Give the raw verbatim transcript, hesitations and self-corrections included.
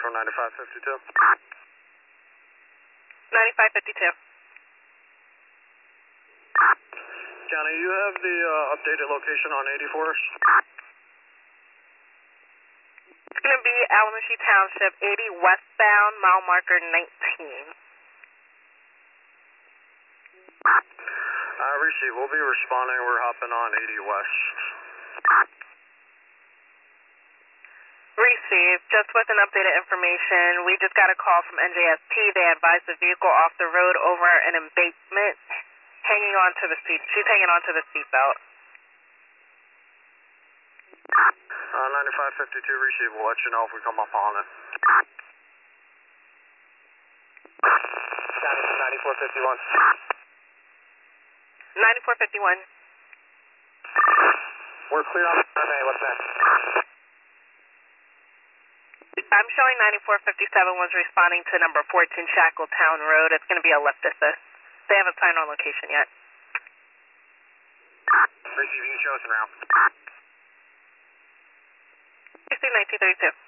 from ninety-five fifty-two. ninety-five fifty-two. County, you have the uh, updated location on eighty for us? It's going to be Alamogee Township, eighty westbound, mile marker nineteen. Uh, receive. We'll be responding. We're hopping on eighty west. Receive. Just with an updated information, we just got a call from N J S T. They advised the vehicle off the road over an embankment, hanging on to the seat. She's hanging on to the seatbelt. Uh, ninety-five fifty-two, receive. We'll let you know if we come up on it. ninety-four fifty-one. ninety-four fifty-one. We're clear on the survey. What's next? I'm showing ninety-four fifty-seven was responding to number fourteen Shackletown Road. It's going to be a left assist. They haven't signed on location yet. Receiving chosen route. Receive nineteen thirty-two.